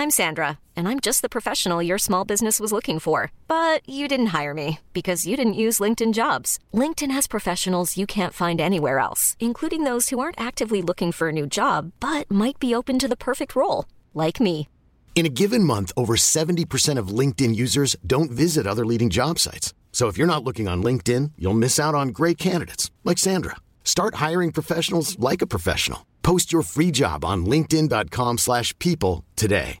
I'm Sandra, and I'm just the professional your small business was looking for. But you didn't hire me because you didn't use LinkedIn Jobs. LinkedIn has professionals you can't find anywhere else, including those who aren't actively looking for a new job, but might be open to the perfect role, like me. In a given month, over 70% of LinkedIn users don't visit other leading job sites. So if you're not looking on LinkedIn, you'll miss out on great candidates like Sandra. Start hiring professionals like a professional. Post your free job on linkedin.com/people today.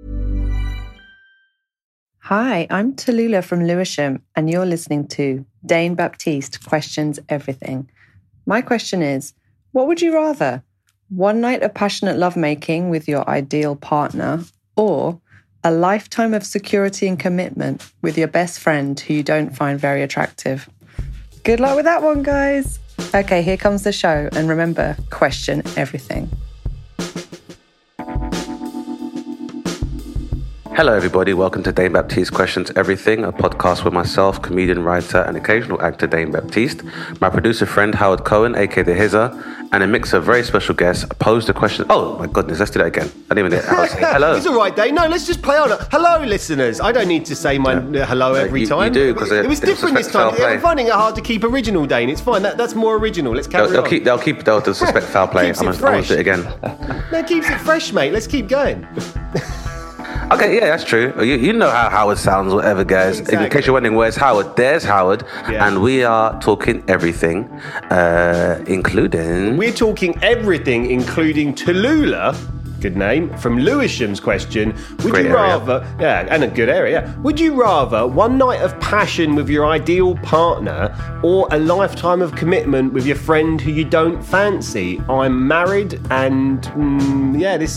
Hi, I'm Tallulah from Lewisham, and you're listening to Dane Baptiste Questions Everything. My question is, what would you rather? One night of passionate lovemaking with your ideal partner, or a lifetime of security and commitment with your best friend who you don't find very attractive? Good luck with that one, guys. Okay, here comes the show, and remember, question everything. Hello everybody, welcome to Dane Baptiste Questions Everything, a podcast with myself, comedian, writer and occasional actor Dane Baptiste, my producer friend Howard Cohen, aka The Hizzer, and a mix of very special guests posed a question. Oh my goodness, let's do that again. I didn't even hello. It's all right, Dane. No, let's just play on. Hello, listeners. I don't need to say my hello every time. You do, because it was different this time. I'm finding it hard to keep original, Dane. It's fine. That's more original. Let's carry on. They'll disrespect foul play. I'm going to do it again. No, it keeps it fresh, mate. Let's keep going. Okay, yeah, that's true. You know how Howard sounds, whatever, guys. Exactly. In case you're wondering, where's Howard? There's Howard. Yeah. And we are talking everything, including... We're talking everything, including Tallulah, good name, from Lewisham's question. Would you rather... Yeah, and a good area, yeah. Would you rather one night of passion with your ideal partner or a lifetime of commitment with your friend who you don't fancy? I'm married and, that's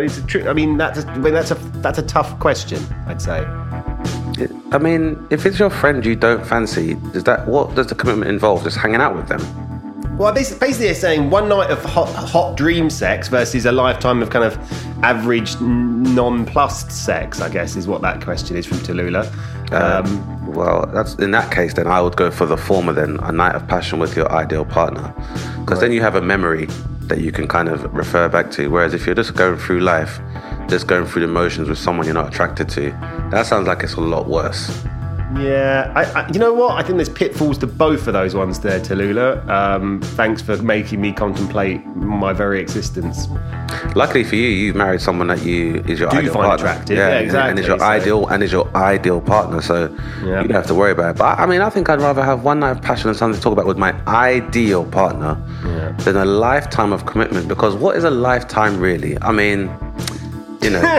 a tough question, I'd say. I mean, if it's your friend you don't fancy, what does the commitment involve? Just hanging out with them? Well, basically they're saying one night of hot dream sex versus a lifetime of kind of average nonplussed sex, I guess, is what that question is from Tallulah. Well, that's in that case, then I would go for the former then, a night of passion with your ideal partner. Because then you have a memory that you can kind of refer back to. Whereas if you're just going through life, just going through the motions with someone you're not attracted to, that sounds like it's a lot worse. Yeah, I you know what? I think there's pitfalls to both of those ones there, Tallulah. Thanks for making me contemplate my very existence. Luckily for you, you've married someone that is your ideal partner. Attractive. Yeah, exactly. And is your ideal partner. So you don't have to worry about it. But I mean, I think I'd rather have one night of passion and something to talk about with my ideal partner than a lifetime of commitment. Because what is a lifetime really? I mean, you know,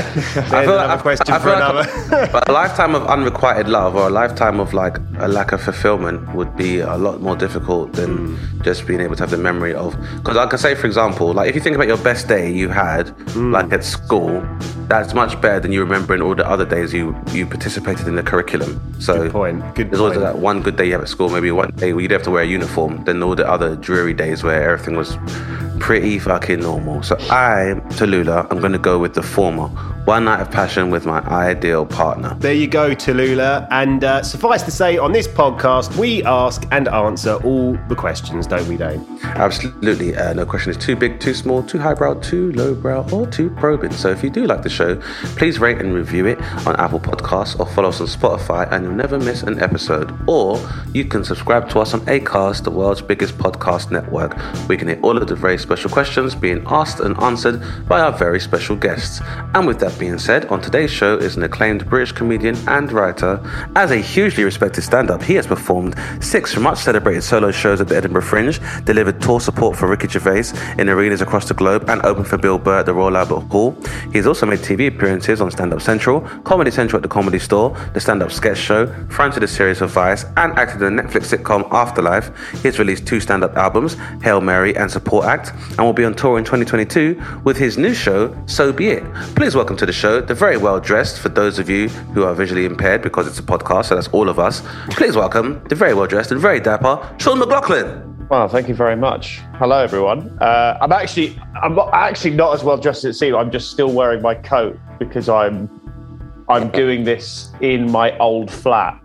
but a lifetime of unrequited love or a lifetime of like a lack of fulfillment would be a lot more difficult than just being able to have the memory of. Because I can say, for example, like if you think about your best day you had, like at school, that's much better than you remembering all the other days you participated in the curriculum. So there's always that one good day you have at school, maybe one day where you don't have to wear a uniform, then all the other dreary days where everything was pretty fucking normal. So Tallulah, I'm going to go with the former. One night of passion with my ideal partner. There you go, Tallulah. And suffice to say, on this podcast, we ask and answer all the questions, don't we, Dane? Absolutely. No question is too big, too small, too highbrow, too lowbrow, or too probing. So if you do like the show, please rate and review it on Apple Podcasts or follow us on Spotify and you'll never miss an episode. Or you can subscribe to us on Acast, the world's biggest podcast network. We can hear all of the very special questions being asked and answered by our very special guests. And with that being said, on today's show is an acclaimed British comedian and writer. As a hugely respected stand-up, he has performed 6 much celebrated solo shows at the Edinburgh Fringe, delivered tour support for Ricky Gervais in arenas across the globe, and opened for Bill Burr at the Royal Albert Hall. He's also made TV appearances on Stand Up Central, Comedy Central at the Comedy Store, the Stand Up Sketch Show, fronted the series of Vice, and acted in the Netflix sitcom Afterlife. He's released 2 stand-up albums, Hail Mary and Support Act, and will be on tour in 2022 with his new show, So Be It. Please welcome to the show, the very well dressed, for those of you who are visually impaired because it's a podcast, so that's all of us. Please welcome the very well dressed and very dapper Sean McLaughlin. Wow, thank you very much. Hello, everyone. I'm actually not as well dressed as it seems. I'm just still wearing my coat because I'm doing this in my old flat.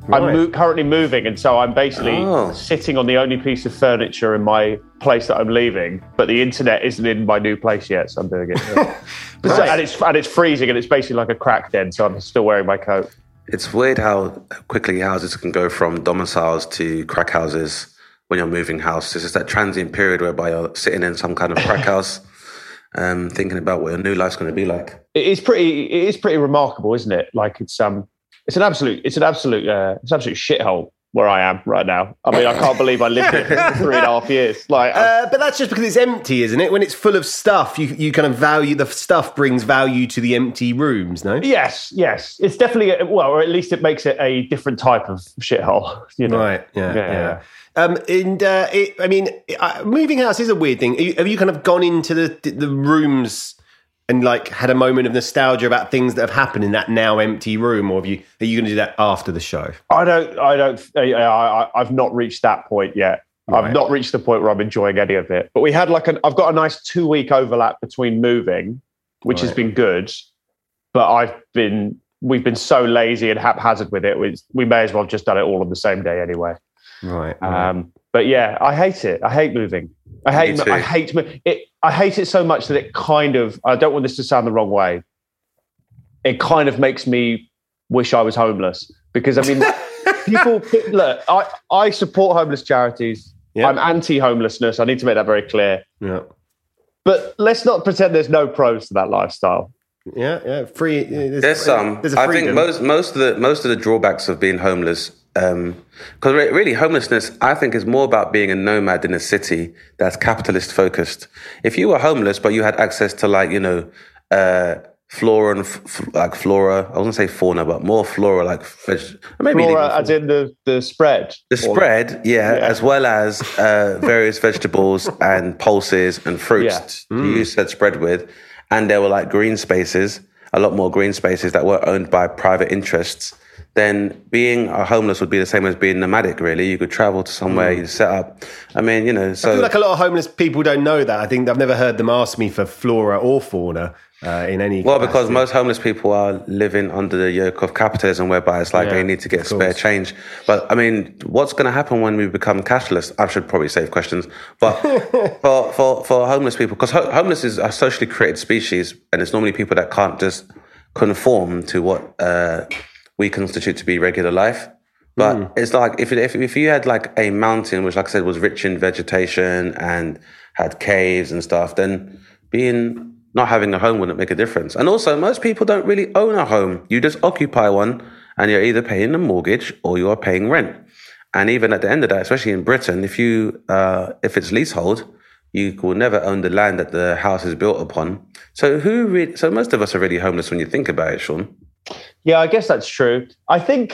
Right. I'm currently moving, and so I'm basically sitting on the only piece of furniture in my place that I'm leaving, but the internet isn't in my new place yet, so I'm doing it. Nice. and it's freezing, and it's basically like a crack den, so I'm still wearing my coat. It's weird how quickly houses can go from domiciles to crack houses when you're moving house. It's just that transient period whereby you're sitting in some kind of crack house, thinking about what your new life's going to be like. It is pretty remarkable, isn't it? Like it's an absolute shithole where I am right now. I mean, I can't believe I lived here for 3.5 years. But that's just because it's empty, isn't it? When it's full of stuff, you kind of value the stuff brings value to the empty rooms. No. Yes. It's definitely or at least it makes it a different type of shithole. You know? Right. Yeah. Moving house is a weird thing. Have you kind of gone into the rooms and like had a moment of nostalgia about things that have happened in that now empty room, or are you going to do that after the show? I've not reached that point yet. Right. I've not reached the point where I'm enjoying any of it. But I've got a nice 2-week overlap between moving, which has been good. But we've been so lazy and haphazard with it. We may as well have just done it all on the same day anyway. Right. But yeah, I hate it. I hate moving. I hate it. I hate it so much that it kind of, I don't want this to sound the wrong way, it kind of makes me wish I was homeless. Because, I mean, look, I support homeless charities. Yep. I'm anti-homelessness. I need to make that very clear. Yeah. But let's not pretend there's no pros to that lifestyle. Yeah. Free. There's some. I think most of the drawbacks of being homeless, because really homelessness, I think, is more about being a nomad in a city that's capitalist focused. If you were homeless but you had access to flora and flora, I wasn't say fauna, but more flora, like maybe flora as in the spread. The spread, as well as various vegetables and pulses and fruits you said spread with, and there were like green spaces, a lot more green spaces that were owned by private interests. Then being a homeless would be the same as being nomadic, really. You could travel to somewhere, you set up. I mean, so... I feel like a lot of homeless people don't know that. I think I've never heard them ask me for flora or fauna in any Well, because most homeless people are living under the yoke of capitalism, whereby it's like they need to get spare change. But, I mean, what's going to happen when we become cashless? I should probably save questions. But for homeless people, because homeless is a socially created species, and it's normally people that can't just conform to what... we constitute to be regular life. But it's like if you had like a mountain which, like I said, was rich in vegetation and had caves and stuff, then not having a home wouldn't make a difference. And also, most people don't really own a home. You just occupy one, and you're either paying a mortgage or you are paying rent. And even at the end of that, especially in Britain, if it's leasehold, you will never own the land that the house is built upon. So most of us are really homeless when you think about it, Sean. Yeah, I guess that's true. I think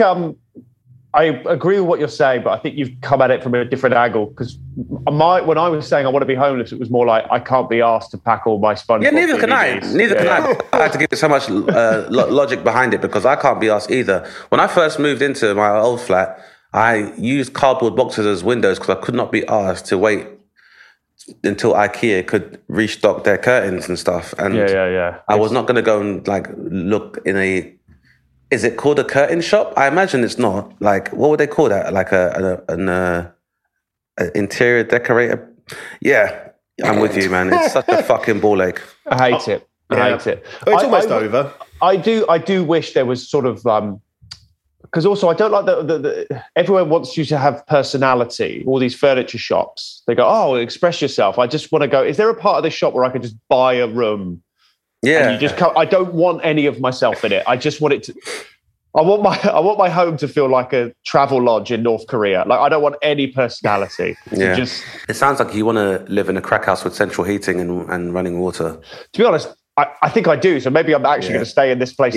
I agree with what you're saying, but I think you've come at it from a different angle. Because when I was saying I want to be homeless, it was more like I can't be asked to pack all my SpongeBob. Yeah, neither can I. I had to give so much logic behind it because I can't be asked either. When I first moved into my old flat, I used cardboard boxes as windows because I could not be asked to wait until IKEA could restock their curtains and stuff. And I was not going to go and look in a... Is it called a curtain shop? I imagine it's not. Like, what would they call that? Like an interior decorator? Yeah, I'm with you, man. It's such a fucking ball ache. I hate it. I hate it. It's almost over. I do wish there was sort of... because also I don't like that everyone wants you to have personality. All these furniture shops, they go, express yourself. I just want to go, is there a part of this shop where I could just buy a room? Yeah. And you just I don't want any of myself in it. I just want it to... I want my home to feel like a travel lodge in North Korea. Like, I don't want any personality. Yeah. It sounds like you want to live in a crack house with central heating and running water. To be honest, I think I do. So maybe I'm actually going to stay in this place.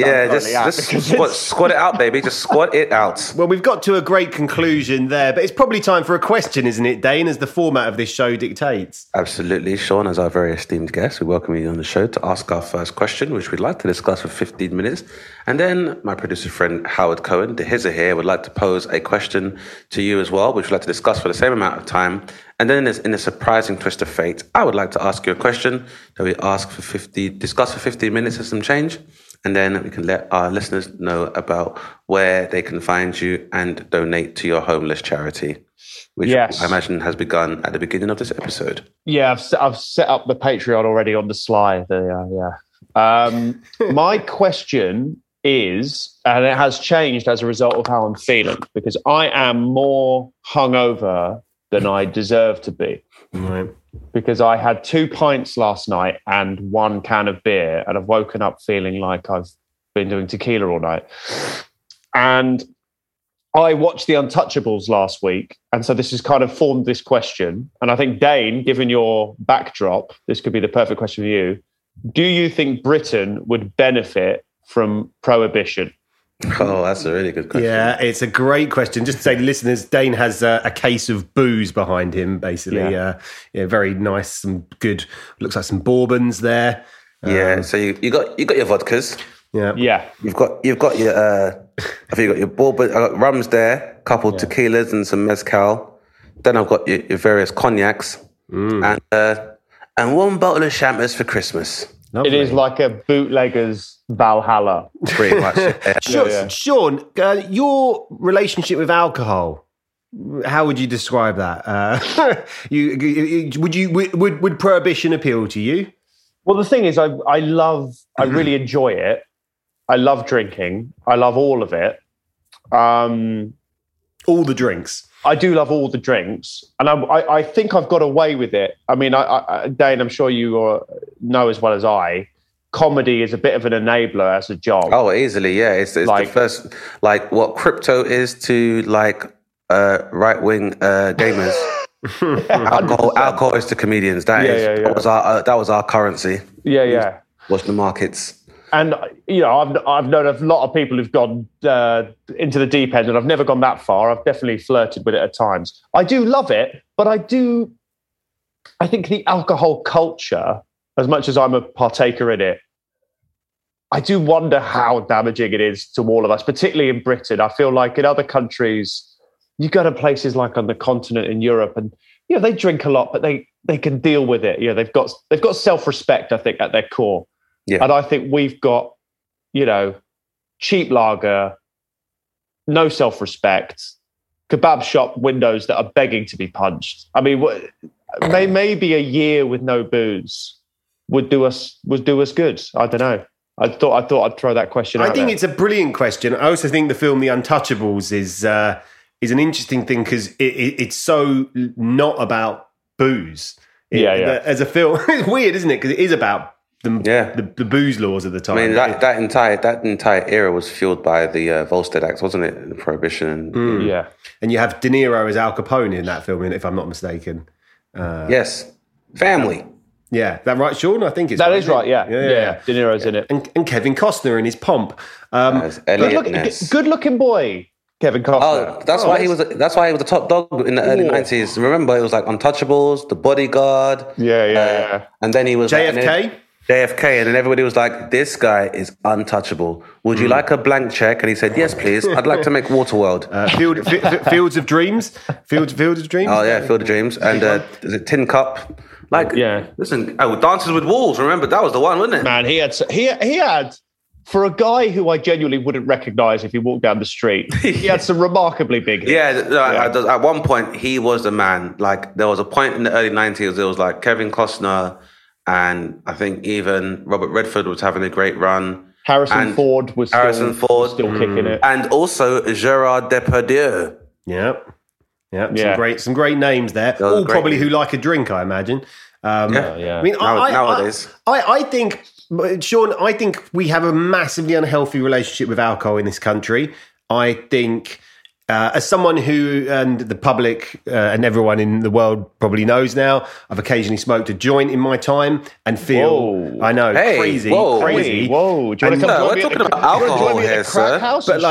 Just squat it out, baby. Just squat it out. Well, we've got to a great conclusion there, but it's probably time for a question, isn't it, Dane, as the format of this show dictates? Absolutely. Sean, as our very esteemed guest, we welcome you on the show to ask our first question, which we'd like to discuss for 15 minutes. And then my producer friend, Howard Cohen, the Hizzer here, would like to pose a question to you as well, which we'd like to discuss for the same amount of time. And then in a surprising twist of fate, I would like to ask you a question that we discuss for 15 minutes and some change. And then we can let our listeners know about where they can find you and donate to your homeless charity, which I imagine has begun at the beginning of this episode. Yeah, I've set up the Patreon already on the sly. My question is, and it has changed as a result of how I'm feeling, because I am more hungover than I deserve to be. Right. Because I had 2 pints last night and 1 can of beer, and I've woken up feeling like I've been doing tequila all night. And I watched The Untouchables last week, and so this has kind of formed this question. And I think, Dane, given your backdrop, this could be the perfect question for you. Do you think Britain would benefit from prohibition? Oh, that's a really good question. Yeah, it's a great question. Just to say to listeners, Dane has a case of booze behind him, basically. Very nice, some good, looks like some bourbons there. So you got your vodkas. Yeah. You've got your I think you got your bourbon. I got rums there, a couple tequilas and some mezcal. Then I've got your various cognacs and 1 bottle of champers for Christmas. Lovely. It is like a bootlegger's Valhalla. Pretty much. Sean, your relationship with alcohol, how would you describe that? Would prohibition appeal to you? Well, the thing is, I really enjoy it. I love drinking. I love all of it. All the drinks. I do love all the drinks, and I think I've got away with it. I mean, Dane, I'm sure you know as well as I, comedy is a bit of an enabler as a job. Oh, easily, yeah. It's like, the first, like what crypto is to like right-wing gamers. Alcohol is to comedians. That was our currency. Yeah. Watch the markets. And, I've known a lot of people who've gone into the deep end, and I've never gone that far. I've definitely flirted with it at times. I do love it, but I think the alcohol culture, as much as I'm a partaker in it, I do wonder how damaging it is to all of us, particularly in Britain. I feel like in other countries, you go to places like on the continent in Europe, and they drink a lot, but they can deal with it. They've got self-respect, I think, at their core. Yeah. And I think we've got, cheap lager, no self-respect, kebab shop windows that are begging to be punched. I mean, maybe a year with no booze would do us good. I don't know. I thought I'd throw that question out. I think it's a brilliant question. I also think the film The Untouchables is an interesting thing because it's so not about booze. As a film, it's weird, isn't it? Because it is about the booze laws at the time. I mean, that entire era was fueled by the Volstead Act, wasn't it? The Prohibition. Yeah. And you have De Niro as Al Capone in that film, if I'm not mistaken. Yes. Family. Yeah, that right, Sean? I think it's that is right. Yeah. De Niro's in it, and Kevin Costner in his pomp. Good looking boy, Kevin Costner. Oh, that's why he was the top dog in the early 90s. Remember, it was like Untouchables, The Bodyguard. Yeah. And then he was JFK. And then everybody was like, "This guy is untouchable. Would you like a blank check?" And he said, "Yes, please. I'd like to make Waterworld." Fields of Dreams. Fields of Dreams. Oh yeah, Field of Dreams. And is it Tin Cup? Listen. Oh, Dances with Wolves. Remember that was the one, wasn't it? Man, he had for a guy who I genuinely wouldn't recognise if he walked down the street. He had some remarkably big. At one point he was the man. Like there was a point in the early 90s. It was like Kevin Costner. And I think even Robert Redford was having a great run. Harrison Ford was still kicking it. And also Gerard Depardieu. Yeah. Some great names there. All probably who like a drink, I imagine. I mean, nowadays. I think, Sean, we have a massively unhealthy relationship with alcohol in this country. I think... as someone who, and the public and everyone in the world probably knows now, I've occasionally smoked a joint in my time and feel, I know, crazy. Whoa. Do you want to come we're talking about alcohol here, sir. But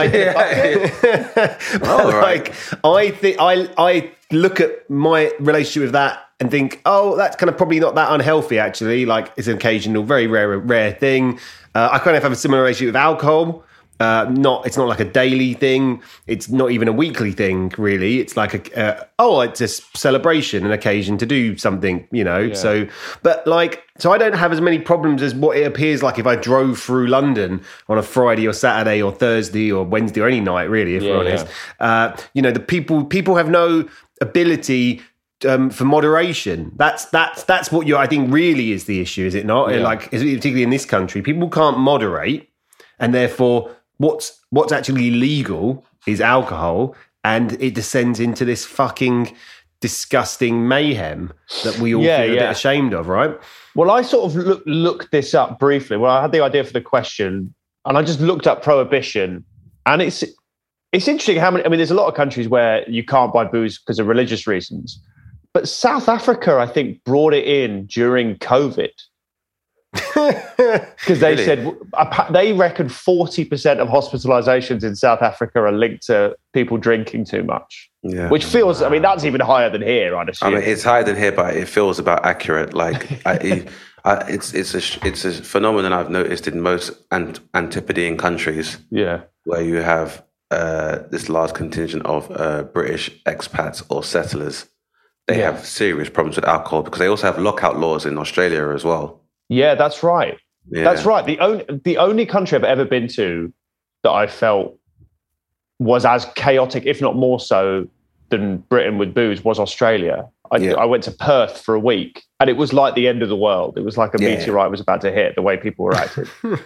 I look at my relationship with that and think, that's kind of probably not that unhealthy, actually. Like, it's an occasional, very rare thing. I kind of have a similar relationship with alcohol. It's not like a daily thing. It's not even a weekly thing, really. It's like it's a celebration, an occasion to do something, you know. Yeah. So I don't have as many problems as what it appears like if I drove through London on a Friday or Saturday or Thursday or Wednesday or any night, really, if we're honest. You know, the people have no ability for moderation. That's what I think really is the issue, is it not? Yeah. Like, particularly in this country, people can't moderate, and therefore what's actually legal is alcohol, and it descends into this fucking disgusting mayhem that we all feel a bit ashamed of, right? Well, I sort of looked this up briefly. Well, I had the idea for the question, and I just looked up prohibition, and it's interesting how many. I mean, there's a lot of countries where you can't buy booze because of religious reasons, but South Africa, I think, brought it in during COVID. Because they said they reckon 40% of hospitalizations in South Africa are linked to people drinking too much. Yeah. Which feels, I mean, that's even higher than here, I'd assume. I mean, it's higher than here, but it feels about accurate. Like, it's a phenomenon I've noticed in most Antipodean countries. Yeah, where you have this large contingent of British expats or settlers. They have serious problems with alcohol because they also have lockout laws in Australia as well. Yeah, that's right. Yeah. That's right. The only country I've ever been to that I felt was as chaotic, if not more so, than Britain with booze was Australia. I went to Perth for a week, and it was like the end of the world. It was like a meteorite was about to hit, the way people were acting.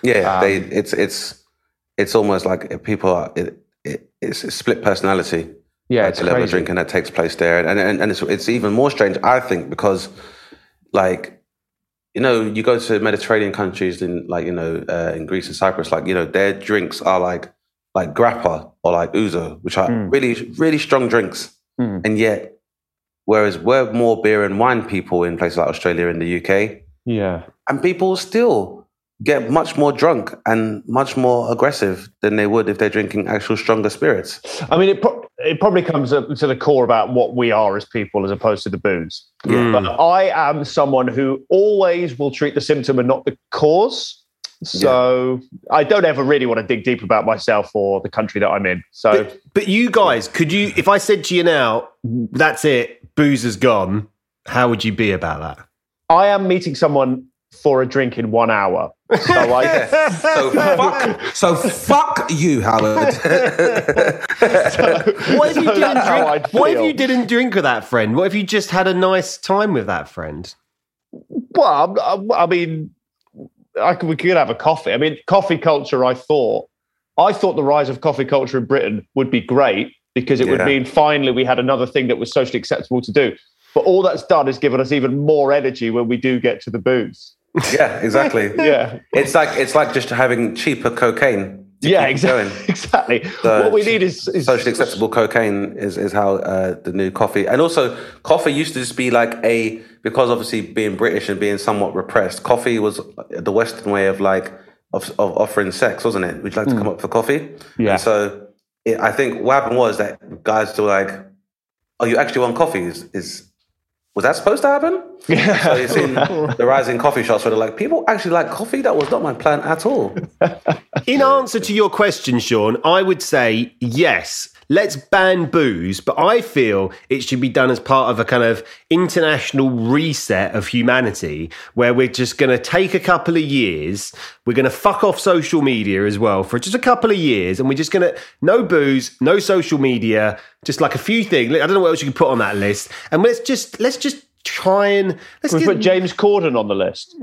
It's almost like people are. It's a split personality. Yeah, it's the level of drinking that takes place there, and it's even more strange, I think, because like, you know, you go to Mediterranean countries in in Greece and Cyprus, like, you know, their drinks are like grappa or like ouzo, which are really, really strong drinks. And yet, whereas we're more beer and wine people in places like Australia and the UK. Yeah. And people still get much more drunk and much more aggressive than they would if they're drinking actual stronger spirits. I mean, it probably comes up to the core about what we are as people as opposed to the booze. Yeah. But I am someone who always will treat the symptom and not the cause. So I don't ever really want to dig deep about myself or the country that I'm in. So, but you guys, could you, if I said to you now, that's it, booze is gone, how would you be about that? I am meeting someone for a drink in 1 hour. So fuck you, Howard. What if you didn't drink with that friend? What if you just had a nice time with that friend? Well, I mean, we could have a coffee. I mean, coffee culture, I thought the rise of coffee culture in Britain would be great because it would mean finally we had another thing that was socially acceptable to do. But all that's done is given us even more energy when we do get to the booze. Yeah, exactly. Yeah. It's like just having cheaper cocaine. Yeah, exactly. What we need is socially acceptable cocaine is how the new coffee. And also, coffee used to just be like because obviously being British and being somewhat repressed, coffee was the Western way of offering sex, wasn't it? Would you like to come up for coffee? Yeah. And so I think what happened was that guys were like, "Oh, you actually want coffee?" Was that supposed to happen? Yeah. So you've seen the rising coffee shops where they're like, people actually like coffee? That was not my plan at all. In answer to your question, Sean, I would say yes. Let's ban booze, but I feel it should be done as part of a kind of international reset of humanity where we're just going to take a couple of years. We're going to fuck off social media as well for just a couple of years. And we're just going to, no booze, no social media, just like a few things. I don't know what else you can put on that list. And let's just try and... put James Corden on the list.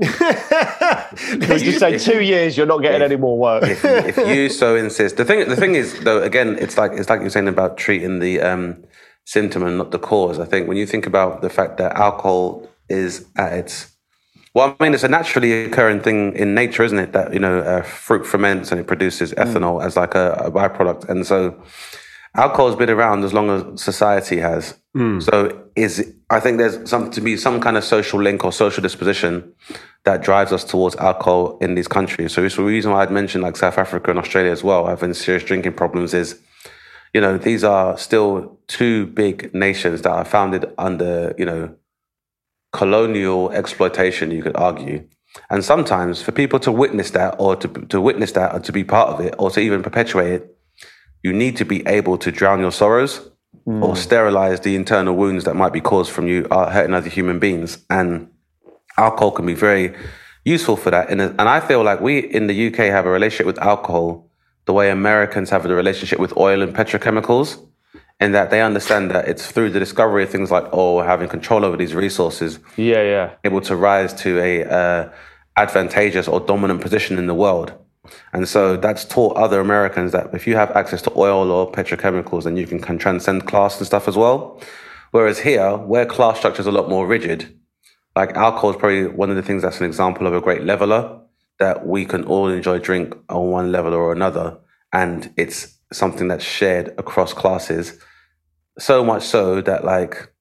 You say 2 years, you're not getting any more work. If you so insist. The thing is, though, again, it's like you're saying about treating the symptom and not the cause. I think when you think about the fact that alcohol is at its... Well, I mean, it's a naturally occurring thing in nature, isn't it? That, you know, fruit ferments and it produces ethanol as like a byproduct. And so alcohol has been around as long as society has. So I think there's some kind of social link or social disposition that drives us towards alcohol in these countries. So it's the reason why I'd mentioned like South Africa and Australia as well, having serious drinking problems is, you know, these are still two big nations that are founded under, you know, colonial exploitation, you could argue. And sometimes for people to witness that or to witness that and to be part of it or to even perpetuate it, you need to be able to drown your sorrows or sterilize the internal wounds that might be caused from you hurting other human beings. And alcohol can be very useful for that. And I feel like we in the UK have a relationship with alcohol the way Americans have a relationship with oil and petrochemicals, in that they understand that it's through the discovery of things like oil, having control over these resources, able to rise to a advantageous or dominant position in the world. And so that's taught other Americans that if you have access to oil or petrochemicals, then you can transcend class and stuff as well. Whereas here, where class structure is a lot more rigid, like alcohol is probably one of the things that's an example of a great leveler, that we can all enjoy drink on one level or another. And it's something that's shared across classes. So much so that like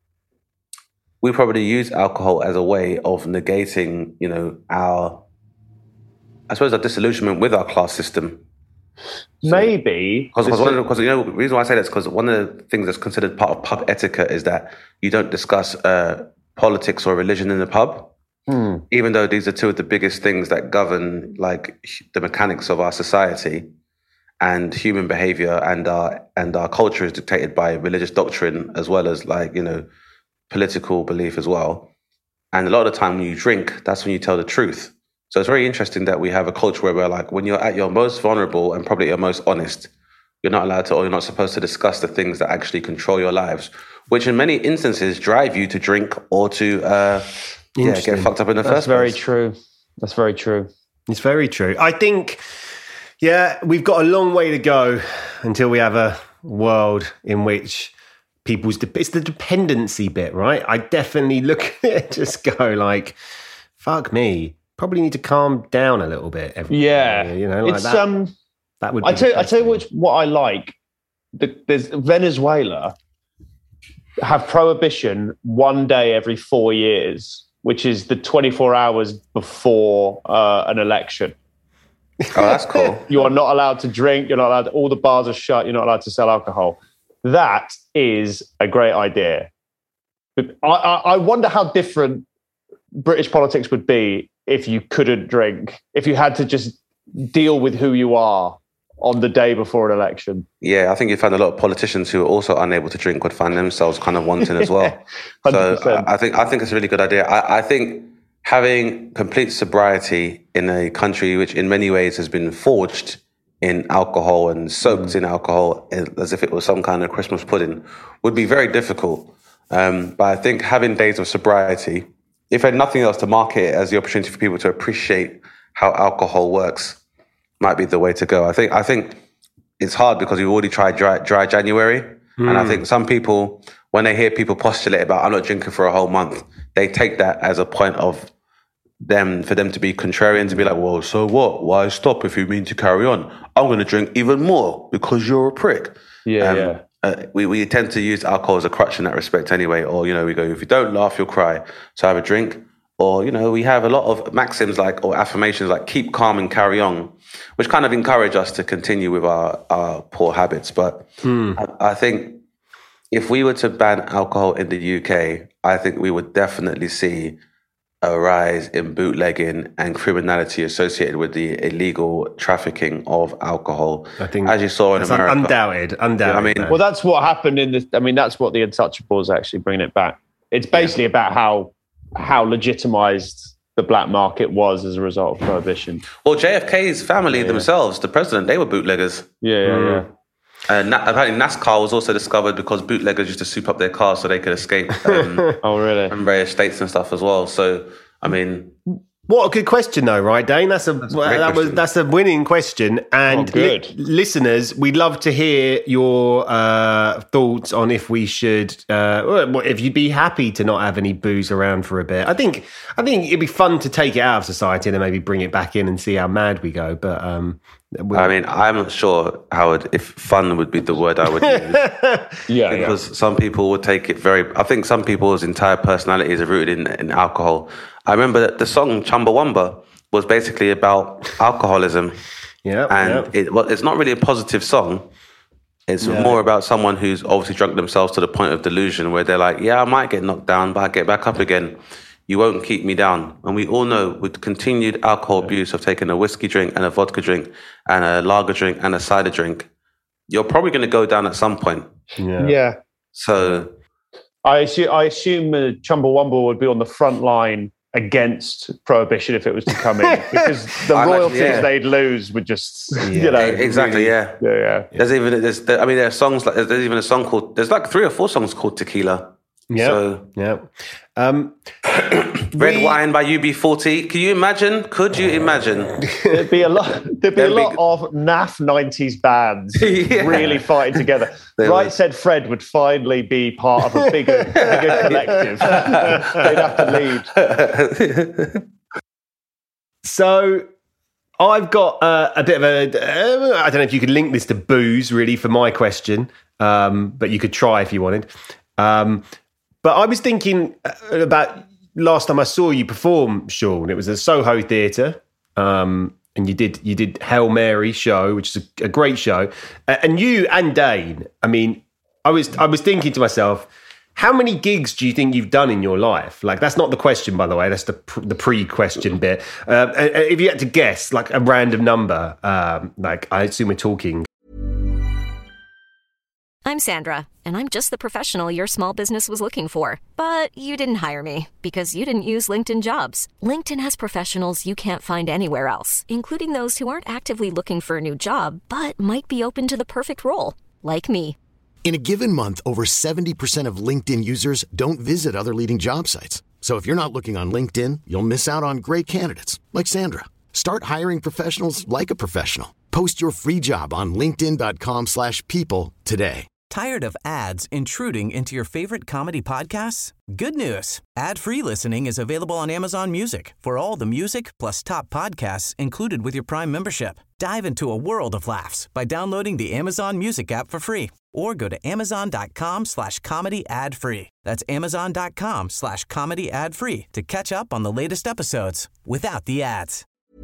we probably use alcohol as a way of negating, our disillusionment with our class system. Maybe. Because the reason why I say that is because one of the things that's considered part of pub etiquette is that you don't discuss politics or religion in the pub. Even though these are two of the biggest things that govern like the mechanics of our society, and human behavior and our culture is dictated by religious doctrine as well as political belief as well. And a lot of the time when you drink, that's when you tell the truth. So it's very interesting that we have a culture where we're like, when you're at your most vulnerable and probably your most honest, you're not allowed to, or you're not supposed to discuss the things that actually control your lives, which in many instances drive you to drink or to get fucked up in the first place. That's very true. That's very true. It's very true. I think, we've got a long way to go until we have a world in which it's the dependency bit, right? I definitely look at it, just go like, fuck me. Probably need to calm down a little bit. That would be I tell you what I like. There's Venezuela have prohibition one day every 4 years, which is the 24 hours before an election. Oh, that's cool. You are not allowed to drink. You're not allowed. All the bars are shut. You're not allowed to sell alcohol. That is a great idea. But I wonder how different British politics would be if you couldn't drink, if you had to just deal with who you are on the day before an election. Yeah, I think you find a lot of politicians who are also unable to drink would find themselves kind of wanting as well. 100%. So I think it's a really good idea. I think having complete sobriety in a country which in many ways has been forged in alcohol and soaked in alcohol as if it was some kind of Christmas pudding would be very difficult. But I think having days of sobriety, if had nothing else, to market it as the opportunity for people to appreciate how alcohol works, might be the way to go. I think it's hard because we've already tried dry January. And I think some people, when they hear people postulate about I'm not drinking for a whole month, they take that as a point of for them to be contrarian, to be like, well, so what? Why stop if you mean to carry on? I'm going to drink even more because you're a prick. We tend to use alcohol as a crutch in that respect anyway. Or, we go, if you don't laugh, you'll cry. So have a drink. Or, we have a lot of maxims or affirmations like keep calm and carry on, which kind of encourage us to continue with our poor habits. But I think if we were to ban alcohol in the UK, I think we would definitely see a rise in bootlegging and criminality associated with the illegal trafficking of alcohol. I think, as you saw in America. Undoubted. Well, that's what happened that's what the Untouchables actually bring it back. It's basically about how legitimized the black market was as a result of prohibition. Well, JFK's family themselves, the president, they were bootleggers. Apparently NASCAR was also discovered because bootleggers used to soup up their cars so they could escape oh, really? from various states and stuff as well. So, what a good question, though, right, Dane? That's a winning question. And listeners, we'd love to hear your thoughts on if we should, if you'd be happy to not have any booze around for a bit. I think it'd be fun to take it out of society and then maybe bring it back in and see how mad we go. But I'm not sure, Howard, if fun would be the word I would use. Because some people would take it I think some people's entire personalities are rooted in alcohol. I remember that the song Chumbawamba was basically about alcoholism. It's not really a positive song. It's more about someone who's obviously drunk themselves to the point of delusion where they're like, I might get knocked down, but I get back up again. You won't keep me down. And we all know with continued alcohol abuse of taking a whiskey drink and a vodka drink and a lager drink and a cider drink, you're probably going to go down at some point. Yeah. So I assume Chumbawamba would be on the front line against prohibition if it was to come in, because the royalties they'd lose would just, exactly, really, yeah. There's there are songs like there's even a song called, there's like 3 or 4 songs called Tequila. Yeah, Red Wine by UB40. Could you imagine? There'd be a lot of naff 90s bands really fighting together. Right Said Fred would finally be part of a bigger collective. They'd have to lead. So I've got a bit of I don't know if you could link this to booze really for my question, but you could try if you wanted. But I was thinking about last time I saw you perform, Sean. It was at Soho Theatre, and you did Hail Mary show, which is a great show. And you and Dane, I mean, I was thinking to myself, how many gigs do you think you've done in your life? Like, that's not the question, by the way. That's the pre-question bit. If you had to guess, like a random number, like I assume we're talking. I'm Sandra, and I'm just the professional your small business was looking for. But you didn't hire me because you didn't use LinkedIn Jobs. LinkedIn has professionals you can't find anywhere else, including those who aren't actively looking for a new job, but might be open to the perfect role, like me. In a given month, over 70% of LinkedIn users don't visit other leading job sites. So if you're not looking on LinkedIn, you'll miss out on great candidates like Sandra. Start hiring professionals like a professional. Post your free job on linkedin.com/people today. Tired of ads intruding into your favorite comedy podcasts? Good news. Ad-free listening is available on Amazon Music for all the music plus top podcasts included with your Prime membership. Dive into a world of laughs by downloading the Amazon Music app for free or go to amazon.com/comedy ad-free. That's amazon.com/comedy ad-free to catch up on the latest episodes without the ads.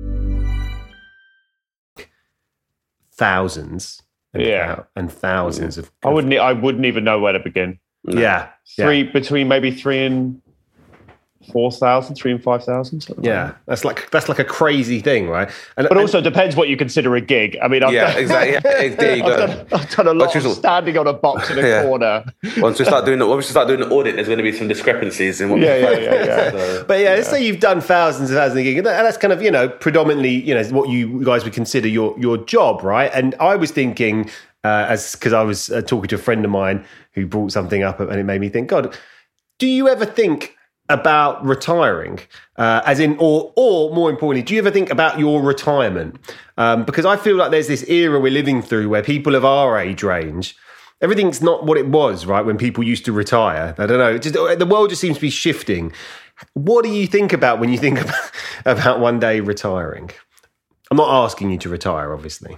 Thousands. And thousands of. I wouldn't even know where to begin. Yeah. Between maybe 3 and 4,000, 3 and 5,000. Yeah, that's like a crazy thing, right? But also depends what you consider a gig. I mean, exactly. There you go. I've done a lot of standing on a box in a corner. Once we start doing the audit, there's going to be some discrepancies in what. So, but let's say you've done thousands of gigs, and that's kind of predominantly what you guys would consider your job, right? And I was thinking, because I was talking to a friend of mine who brought something up, and it made me think, God, do you ever think about retiring, as in, or more importantly, do you ever think about your retirement? Because I feel like there's this era we're living through where people of our age range, everything's not what it was, right? When people used to retire, I don't know, the world just seems to be shifting. What do you think about when you think about one day retiring? I'm not asking you to retire, obviously.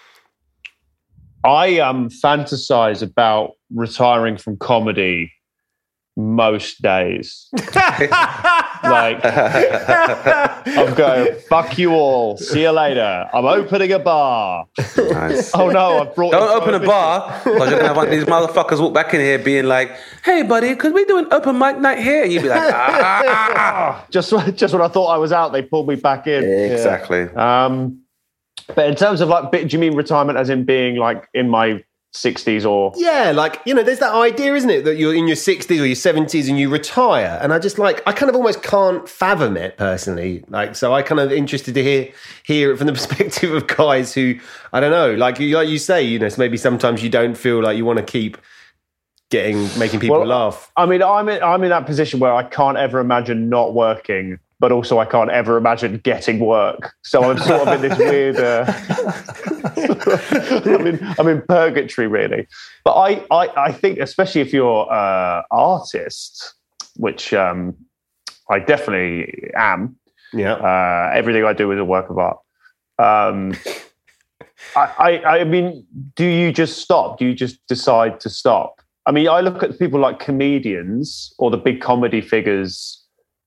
I fantasize about retiring from comedy most days. Like, I'm going, fuck you all, see you later, I'm opening a bar. Nice. Oh no, I've brought. Don't open a bar, because you're gonna have one of these motherfuckers walk back in here being like, hey buddy, could we do an open mic night here? And you'd be like, just when I thought I was out, they pulled me back in. Exactly. But in terms of like, do you mean retirement as in being like in my 60s or... Yeah, like, there's that idea, isn't it, that you're in your 60s or your 70s and you retire. And I kind of almost can't fathom it personally. Like, so I kind of interested to hear it from the perspective of guys who, I don't know, like you say, maybe sometimes you don't feel like you want to keep making people laugh. I mean, I'm in that position where I can't ever imagine not working, but also I can't ever imagine getting work. So I'm sort of in this weird... I'm in purgatory, really. But I think, especially if you're an artist, which I definitely am. Yeah. Everything I do is a work of art. I mean, do you just stop? Do you just decide to stop? I mean, I look at people like comedians or the big comedy figures,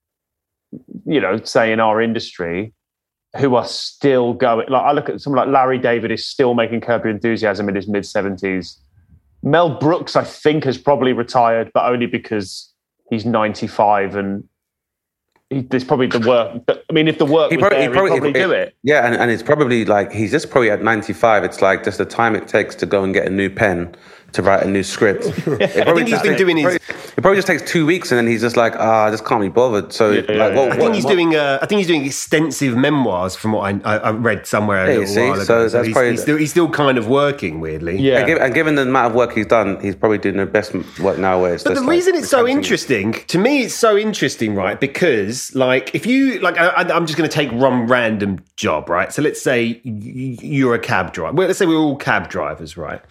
say in our industry, who are still going. Like, I look at someone like Larry David is still making Curb Your Enthusiasm in his mid-70s. Mel Brooks, I think, has probably retired, but only because he's 95 and there's probably the work. I mean, if the work was there, he'd probably do it. Yeah, and it's probably like he's just probably at 95. It's like just the time it takes to go and get a new pen to write a new script. I think he's been doing his. It probably just takes 2 weeks, and then he's just like, I just can't be bothered. So, I think he's doing extensive memoirs, from what I read somewhere a little while ago. So that's probably he's still kind of working weirdly. Yeah, and given the amount of work he's done, he's probably doing the best work now. Where it's but the reason it's so interesting to me, it's so interesting, right? Because like, if you like, I'm just going to take one random job, right? So let's say you're a cab driver. Well, let's say we're all cab drivers, right?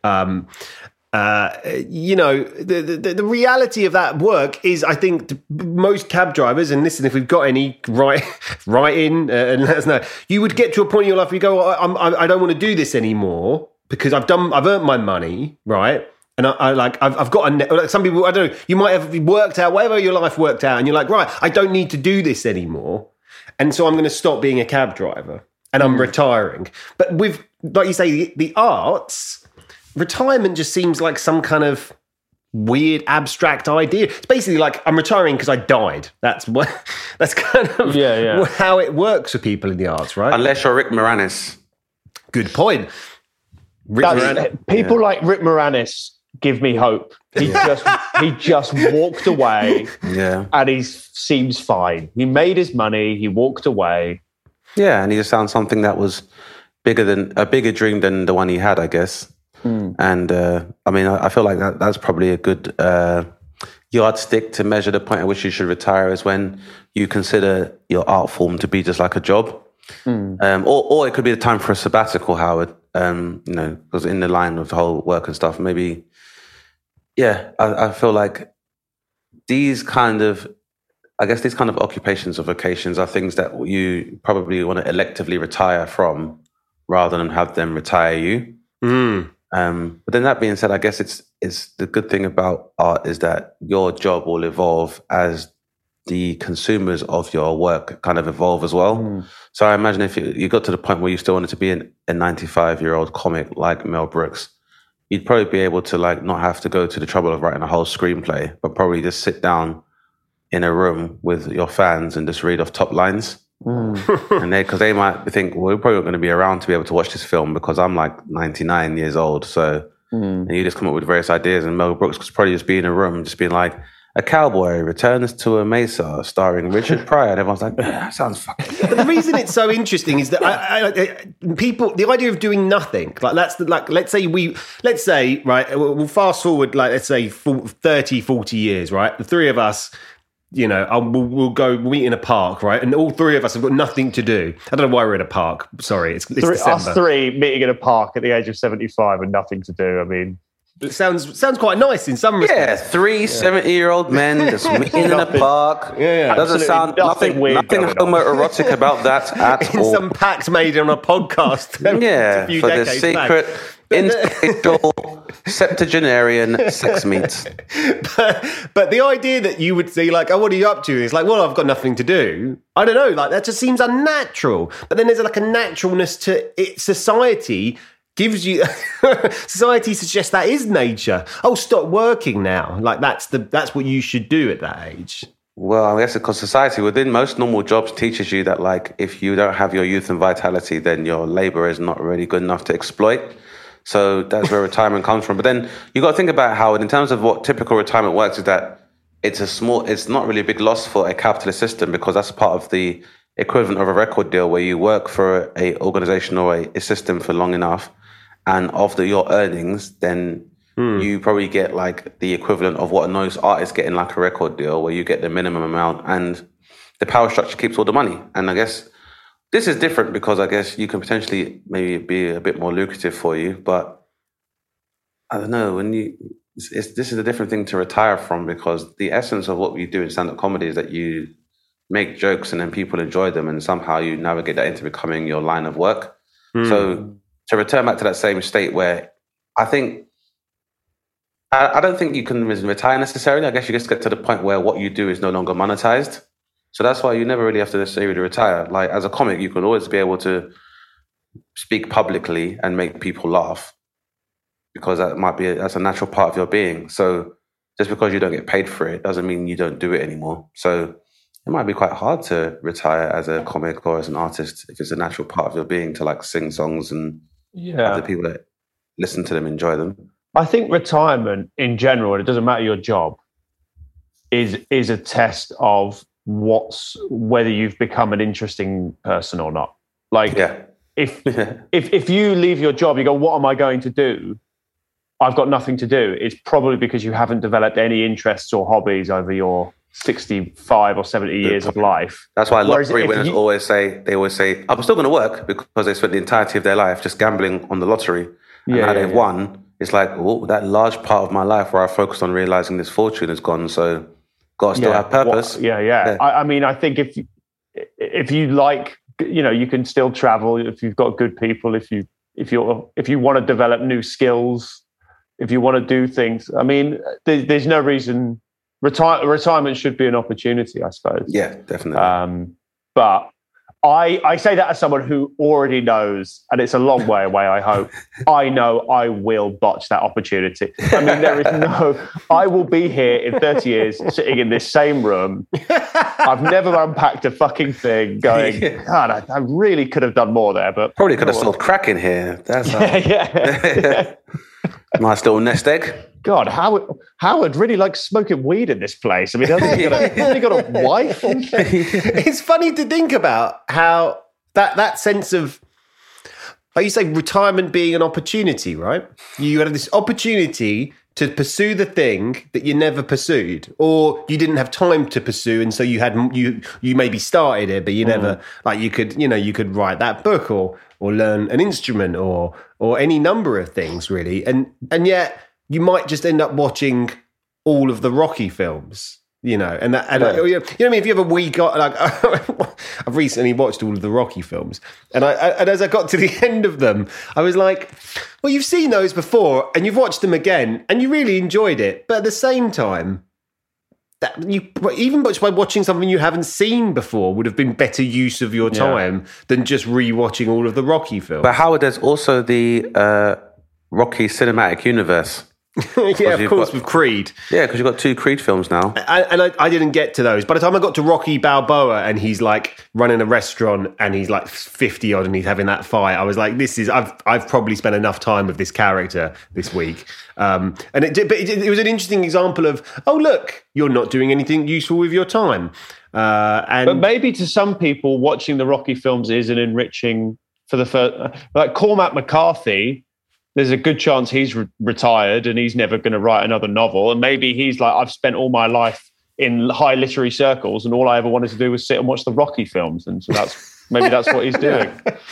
You know, the reality of that work is, I think most cab drivers, and listen, if we've got any, write in and let us know. You would get to a point in your life where you go, I don't want to do this anymore because I've earned my money, right? And I've got some people, I don't know, you might have worked out, whatever your life worked out, and you're like, right, I don't need to do this anymore. And so I'm going to stop being a cab driver and I'm retiring. But with, like you say, the arts, retirement just seems like some kind of weird abstract idea. It's basically like, I'm retiring because I died. That's kind of how it works for people in the arts, right? Unless you're Rick Moranis. Good point. People like Rick Moranis give me hope. He just walked away, and he seems fine. He made his money. He walked away. Yeah, and he just found something that was a bigger dream than the one he had, I guess. And I mean, I feel like that's probably a good yardstick to measure the point at which you should retire, is when you consider your art form to be just like a job. Or it could be the time for a sabbatical, Howard. You know, because in the line of the whole work and stuff, maybe, I feel like these kind of occupations or vocations are things that you probably want to electively retire from rather than have them retire you. But then that being said, I guess it's the good thing about art is that your job will evolve as the consumers of your work kind of evolve as well. So I imagine if you got to the point where you still wanted to be a 95-year-old comic like Mel Brooks, you'd probably be able to like not have to go to the trouble of writing a whole screenplay, but probably just sit down in a room with your fans and just read off top lines. And because they might think, well, we're probably not going to be around to be able to watch this film because I'm like 99 years old. So and you just come up with various ideas, and Mel Brooks could probably just be in a room just being like, a cowboy returns to a mesa starring Richard Pryor, and everyone's like, that sounds fucking. But the reason it's so interesting is that people, the idea of doing nothing, let's say right, we'll fast forward, like let's say 30, 40 years, right? The three of us, you know, we'll meet in a park, right? And all three of us have got nothing to do. I don't know why we're in a park. Sorry, it's December. Us three meeting in a park at the age of 75 and nothing to do. I mean, it sounds quite nice in some respects. Yeah, 70-year-old men just meeting in a park. Yeah. Doesn't sound nothing homoerotic about that at in all. Some pact made on a podcast. Yeah, for the secret interstitial septuagenarian sex meet. But the idea that you would say like, oh, what are you up to? It's like, well, I've got nothing to do. I don't know, like that just seems unnatural. But then there's like a naturalness to it. Society gives you society suggests that is nature. Oh, stop working now. Like that's what you should do at that age. Well, I guess because society within most normal jobs teaches you that like if you don't have your youth and vitality, then your labor is not really good enough to exploit. So that's where retirement comes from. But then you got to think about how, in terms of what typical retirement works, is that it's not really a big loss for a capitalist system, because that's part of the equivalent of a record deal where you work for a organization or a system for long enough. And of your earnings, then you probably get like the equivalent of what a noise artist get in like a record deal, where you get the minimum amount and the power structure keeps all the money. And I guess this is different because I guess you can potentially maybe be a bit more lucrative for you. But I don't know, this is a different thing to retire from, because the essence of what we do in stand-up comedy is that you make jokes and then people enjoy them, and somehow you navigate that into becoming your line of work. So to return back to that same state where I don't think you can retire necessarily. I guess you just get to the point where what you do is no longer monetized. So that's why you never really have to necessarily retire. Like as a comic, you can always be able to speak publicly and make people laugh, because that's a natural part of your being. So just because you don't get paid for it doesn't mean you don't do it anymore. So it might be quite hard to retire as a comic or as an artist if it's a natural part of your being to like sing songs and have the people that listen to them enjoy them. I think retirement in general, and it doesn't matter your job, is a test of whether you've become an interesting person or not. Like, if you leave your job, you go, what am I going to do? I've got nothing to do. It's probably because you haven't developed any interests or hobbies over your 65 or 70 years of life. That's why lottery winners always say, I'm still going to work, because they spent the entirety of their life just gambling on the lottery. And now they've won. It's like, oh, that large part of my life where I focused on realizing this fortune is gone. So got to still have purpose. I mean, I think if you like, you can still travel if you've got good people, if you want to develop new skills, if you want to do things. I mean, there's no reason retirement should be an opportunity, I suppose. Yeah, definitely. But I say that as someone who already knows, and it's a long way away, I hope. I know I will botch that opportunity. I mean, I will be here in 30 years, sitting in this same room. I've never unpacked a fucking thing, going, God, I really could have done more there. But probably could have sold crack in here. That's nice little nest egg. God, Howard really likes smoking weed in this place. I mean, hasn't he got a wife? It's funny to think about how that sense of, like you say, retirement being an opportunity, right? You had this opportunity to pursue the thing that you never pursued, or you didn't have time to pursue, and so you maybe started it, but you never, like you could write that book or learn an instrument or any number of things, really, and yet you might just end up watching all of the Rocky films, and that, and you know what I mean? If you have a week, like I've recently watched all of the Rocky films, and as I got to the end of them, I was like, well, you've seen those before, and you've watched them again, and you really enjoyed it, but at the same time, that even by watching something you haven't seen before would have been better use of your time than just rewatching all of the Rocky films. But Howard, there's also the Rocky cinematic universe. Yeah, of course, with Creed. Yeah, because you've got 2 Creed films now. And I didn't get to those. By the time I got to Rocky Balboa and he's like running a restaurant and he's like 50 odd and he's having that fight, I was like, I've probably spent enough time with this character this week. And it was an interesting example of, oh, look, you're not doing anything useful with your time. But maybe to some people, watching the Rocky films is an enriching for the first, like Cormac McCarthy. There's a good chance he's retired and he's never going to write another novel. And maybe he's like, I've spent all my life in high literary circles and all I ever wanted to do was sit and watch the Rocky films. And so maybe that's what he's doing.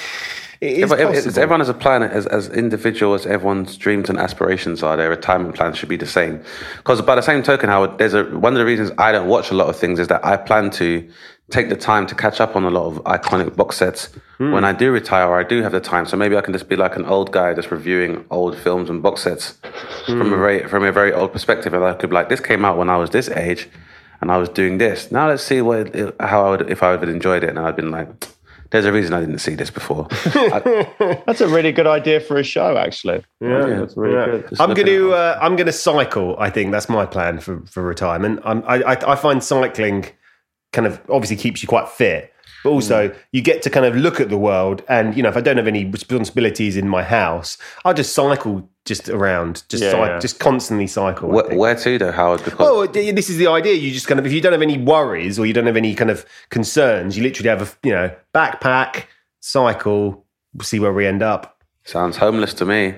Everyone has a plan, as individual as everyone's dreams and aspirations are, their retirement plans should be the same. Because by the same token, Howard, one of the reasons I don't watch a lot of things is that I plan to take the time to catch up on a lot of iconic box sets when I do retire, or I do have the time. So maybe I can just be like an old guy just reviewing old films and box sets from a very old perspective. And I could be like, this came out when I was this age and I was doing this. Now let's see if I would have enjoyed it. And I'd been like, there's a reason I didn't see this before. That's a really good idea for a show, actually. Yeah, that's really good. I'm going to cycle. I think that's my plan for retirement. I find cycling kind of obviously keeps you quite fit, but also you get to kind of look at the world. And if I don't have any responsibilities in my house, I'll just cycle just around, just constantly cycle. Where to though, Howard? Well, this is the idea. You just kind of, if you don't have any worries or you don't have any kind of concerns, you literally have a backpack, cycle, see where we end up. Sounds homeless to me.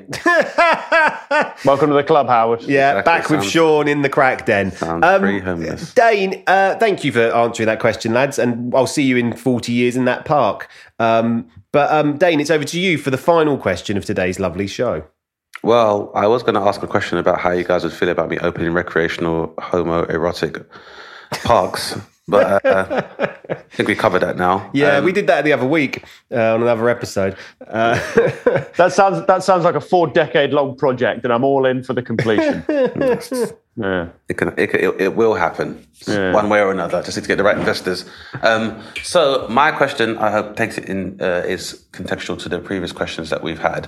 Welcome to the club, Howard. Yeah, exactly. Back with Sean in the crack den. Sounds pretty homeless. Dane, thank you for answering that question, lads, and I'll see you in 40 years in that park. But Dane, it's over to you for the final question of today's lovely show. Well, I was going to ask a question about how you guys would feel about me opening recreational homoerotic parks. But I think we covered that now. Yeah, we did that the other week on another episode. That sounds like a 4-decade-long project, and I'm all in for the completion. Yeah, it will happen one way or another. Just need to get the right investors. So my question, I hope, takes it in is contextual to the previous questions that we've had,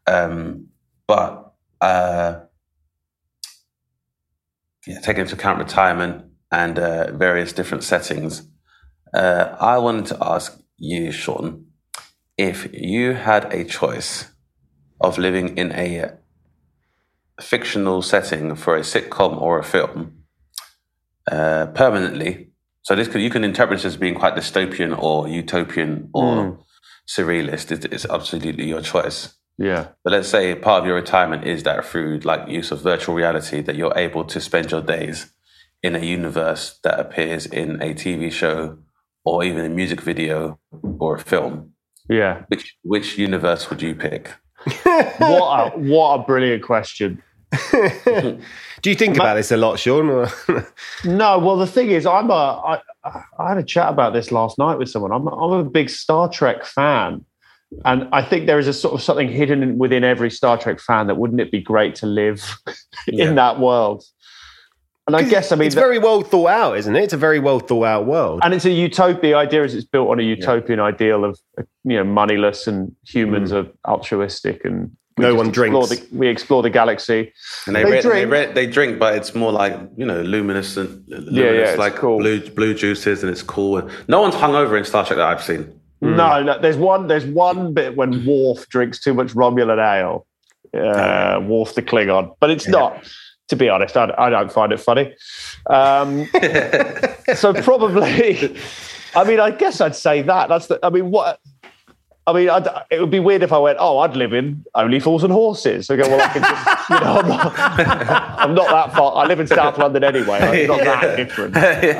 but taking into account retirement and various different settings. I wanted to ask you, Sean, if you had a choice of living in a fictional setting for a sitcom or a film permanently. So you can interpret this as being quite dystopian or utopian or surrealist. It's absolutely your choice. Yeah. But let's say part of your retirement is that through like use of virtual reality that you're able to spend your days in a universe that appears in a TV show or even a music video or a film. Yeah. Which universe would you pick? What a brilliant question. Do you think about this a lot, Sean? No, well, the thing is, I had a chat about this last night with someone. I'm a big Star Trek fan, and I think there is a sort of something hidden within every Star Trek fan that wouldn't it be great to live in that world? And I guess, it's very well thought out, isn't it? It's a very well thought out world, and it's a utopia. Idea is it's built on a utopian ideal of moneyless and humans are altruistic and. No one drinks. We explore the galaxy. And they drink, but it's more like, luminous and it's like cool. blue juices, and it's cool. No one's hungover in Star Trek that I've seen. No, there's one bit when Worf drinks too much Romulan ale. Worf the Klingon. But it's not, to be honest, I don't find it funny. So probably, I guess I'd say that. It would be weird if I went, I'd live in Only Fools and Horses. I go, well, I can just, I'm not that far. I live in South London anyway. I'm not that different.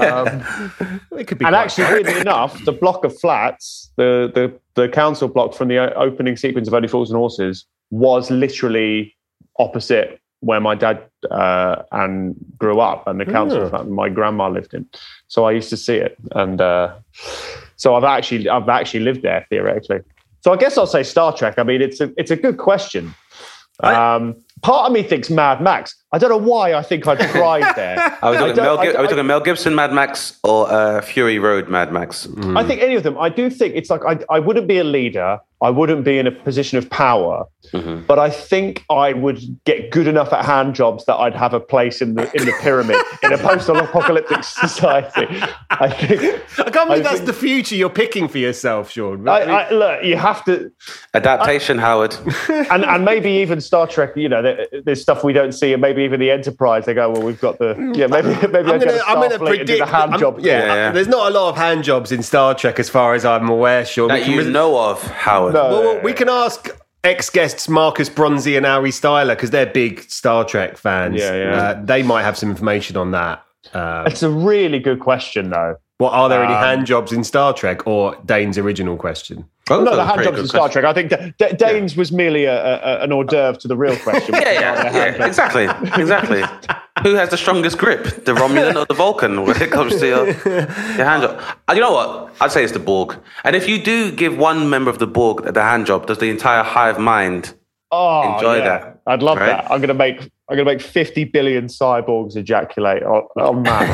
It could be. And actually, weirdly enough, the block of flats, the council block from the opening sequence of Only Fools and Horses was literally opposite where my dad and grew up, and the council flat my grandma lived in. So I used to see it, and so I've actually lived there theoretically. So I guess I'll say Star Trek. It's a good question. Part of me thinks Mad Max. I don't know why I think I'd thrive there. Are we talking Mel Gibson Mad Max or Fury Road Mad Max? I think any of them. I do think it's like I wouldn't be a leader. I wouldn't be in a position of power. Mm-hmm. But I think I would get good enough at hand jobs that I'd have a place in the pyramid in a post-apocalyptic society. I can't believe that's the future you're picking for yourself, Sean. Look, you have to adaptation, Howard, and maybe even Star Trek. There's stuff we don't see, and maybe even the Enterprise. They go, well, we've got the maybe I'm going to predict the hand job. There's not a lot of hand jobs in Star Trek, as far as I'm aware, Sean. That you know of, Howard. Well, we can ask ex-guests Marcus Bronzy and Ari Styler, because they're big Star Trek fans. They might have some information on that. It's a really good question, though. What are there any hand jobs in Star Trek, or Dane's original question? No, the hand jobs in Star Trek. I think Dane's was merely an hors d'oeuvre to the real question. Exactly. Who has the strongest grip, the Romulan or the Vulcan, when it comes to your hand job? You know what? I'd say it's the Borg. And if you do give one member of the Borg the hand job, does the entire hive mind enjoy that? I'd love that. I'm gonna make 50 billion cyborgs ejaculate on man.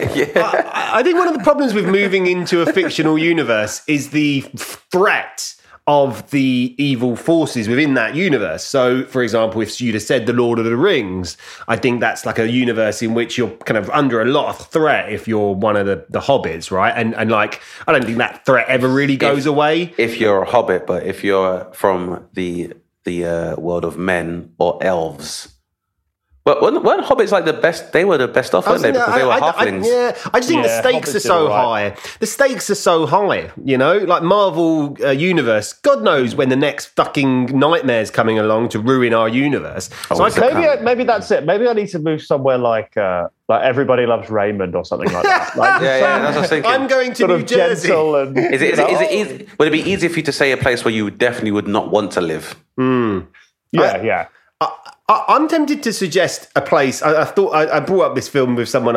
I think one of the problems with moving into a fictional universe is the threat of the evil forces within that universe. So, for example, if you'd have said The Lord of the Rings, I think that's like a universe in which you're kind of under a lot of threat if you're one of the hobbits, right? And like, I don't think that threat ever really goes away. If you're a hobbit, but if you're from the world of men or elves. But weren't hobbits like the best? They were the best off, weren't they? Because they were halflings. I just think the stakes are so high. The stakes are so high, like Marvel Universe. God knows when the next fucking nightmare's coming along to ruin our universe. Maybe that's it. Maybe I need to move somewhere like Everybody Loves Raymond or something like that. That's what I was thinking. I'm going to New Jersey. And, is it easy? Would it be easier for you to say a place where you definitely would not want to live? Yeah. I'm tempted to suggest a place. I thought I brought up this film with someone,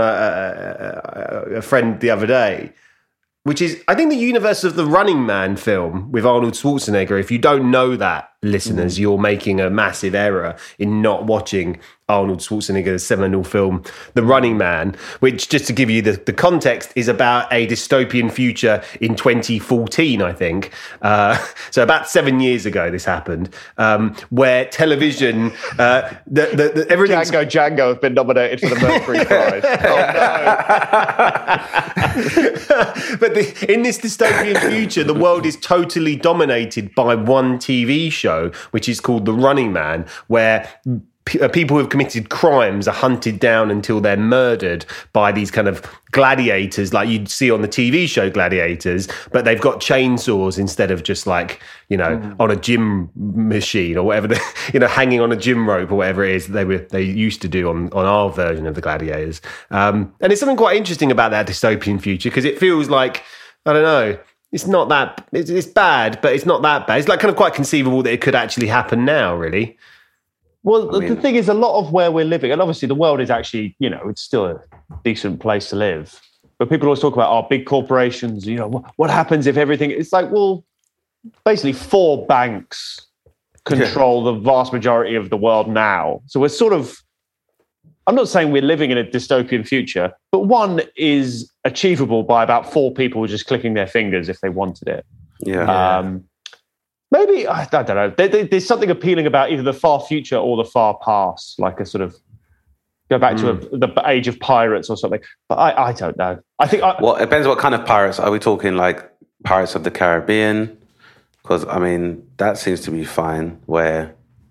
a friend, the other day, which is, I think, the universe of the Running Man film with Arnold Schwarzenegger. If you don't know that, listeners, you're making a massive error in not watching Arnold Schwarzenegger's seminal film, The Running Man, which, just to give you the context, is about a dystopian future in 2014, I think. So about 7 years ago this happened, where television... everything's... Django have been nominated for the Mercury Prize. Oh, no. But in this dystopian future, the world is totally dominated by one TV show, which is called The Running Man, where people who have committed crimes are hunted down until they're murdered by these kind of gladiators, like you'd see on the TV show Gladiators, but they've got chainsaws instead of just like, on a gym machine or whatever, hanging on a gym rope or whatever it is they used to do on our version of the Gladiators. And it's something quite interesting about that dystopian future, because it feels like, I don't know, it's not that, it's bad, but it's not that bad. It's like kind of quite conceivable that it could actually happen now, really. Well, the thing is, a lot of where we're living, and obviously the world is actually, it's still a decent place to live. But people always talk about our big corporations, what happens if everything... It's like, well, basically 4 banks control the vast majority of the world now. So we're sort of... I'm not saying we're living in a dystopian future, but one is achievable by about 4 people just clicking their fingers if they wanted it. Yeah. Maybe, I don't know, there's something appealing about either the far future or the far past, like a sort of, go back to the age of pirates or something. But I don't know. I think... Well, it depends what kind of pirates. Are we talking like Pirates of the Caribbean? Because, that seems to be fine, where,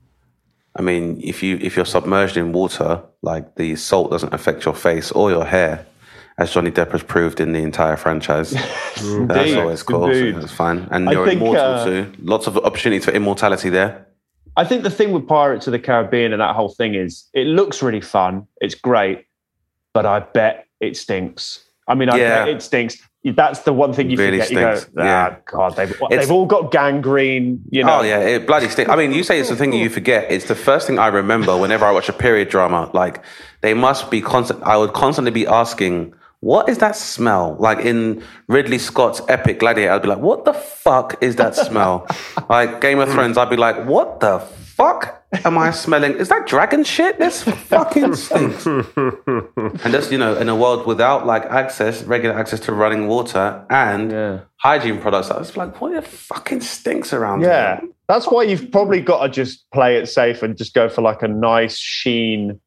if you're submerged in water, like the salt doesn't affect your face or your hair, as Johnny Depp has proved in the entire franchise. That's always cool. So that's fine. And you're immortal too. Lots of opportunities for immortality there. I think the thing with Pirates of the Caribbean and that whole thing is it looks really fun. It's great. But I bet it stinks. I bet it stinks. That's the one thing you really forget. Stinks. You go, God, they've all got gangrene. Oh, yeah, it bloody stinks. You say it's the thing you forget. It's the first thing I remember whenever I watch a period drama. Like, they must be constant. I would constantly be asking, what is that smell? Like in Ridley Scott's epic Gladiator, I'd be like, what the fuck is that smell? Like Game of Thrones, I'd be like, what the fuck am I smelling? Is that dragon shit? This fucking stinks. And just, in a world without like regular access to running water and hygiene products, I was like, what the fucking stinks around here? That's why you've probably got to just play it safe and just go for like a nice sheen...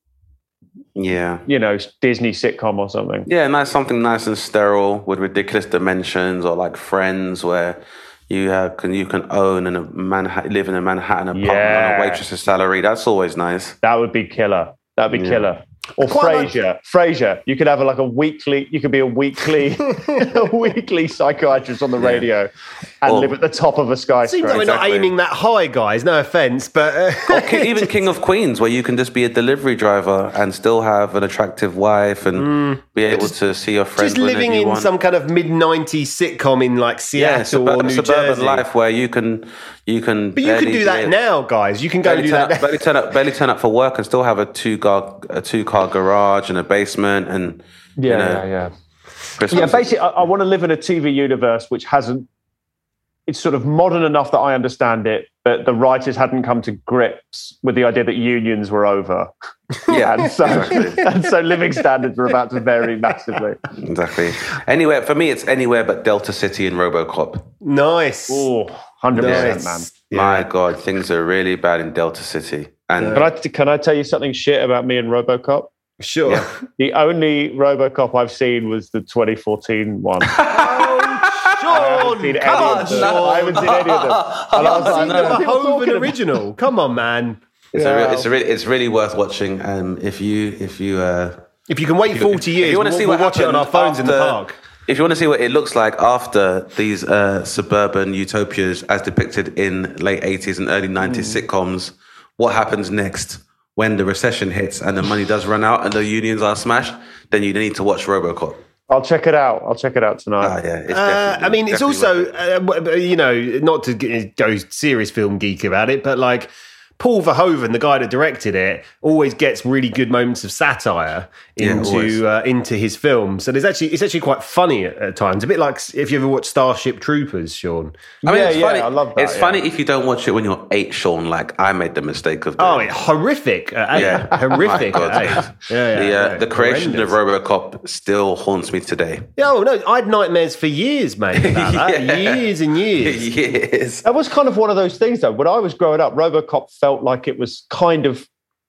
Disney sitcom or something. Yeah, something nice and sterile with ridiculous dimensions, or like Friends, where you can own live in a Manhattan apartment on a waitress's salary. That's always nice. That would be killer. That'd be killer. Or Frasier. You could have you could be a weekly psychiatrist on the radio and live at the top of a skyscraper. Seems like we're not aiming that high, guys. No offence, but... even King of Queens, where you can just be a delivery driver and still have an attractive wife and be able to see your friends. Just living in some kind of mid-90s sitcom in like Seattle or New suburban Jersey. Life where you can. But you can do that now, guys. You can go do that. Barely turn up for work and still have a two-car garage and a basement and basically, I want to live in a TV universe which hasn't. It's sort of modern enough that I understand it, but the writers hadn't come to grips with the idea that unions were over. And so living standards were about to vary massively. Exactly. Anywhere for me, it's anywhere but Delta City and RoboCop. Nice. Oh, 100%, man. My God, things are really bad in Delta City. And can I tell you something shit about me and RoboCop? Sure. Yeah. The only RoboCop I've seen was the 2014 one. Sean, come on, Sean. I haven't seen any of them. And I was like, the Verhoeven original. Come on, man. It's really worth watching. If you can wait 40 years, we'll watch it on our phones in the park. If you want to see what it looks like after these suburban utopias as depicted in late 80s and early 90s sitcoms, what happens next when the recession hits and the money does run out and the unions are smashed, then you need to watch RoboCop. I'll check it out. Tonight. It's also, not to go serious film geek about it, but like Paul Verhoeven, the guy that directed it, always gets really good moments of satire into his film. So it's actually quite funny at times. A bit like if you ever watched Starship Troopers, Sean. I mean, it's funny. I love that. It's funny if you don't watch it when you're 8, Sean. Like I made the mistake of doing. Oh, it's horrific at 8. Horrific at 8. The creation of RoboCop still haunts me today. Oh no, I had nightmares for years, mate. About that. Years and years. Yes. That was kind of one of those things, though. When I was growing up, RoboCop felt like it was kind of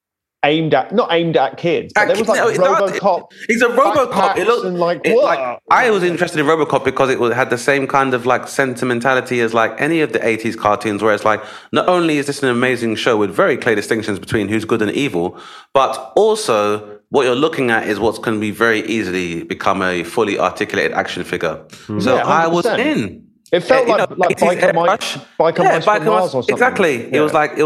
not aimed at kids. But there was like RoboCop. He's a RoboCop. It looked like I was interested in RoboCop because it had the same kind of like sentimentality as like any of the 80s cartoons, where it's like not only is this an amazing show with very clear distinctions between who's good and evil, but also what you're looking at is what's going to be very easily become a fully articulated action figure. So I was in. It felt like Biker Mice from Mars or something. Exactly. Yeah. It was like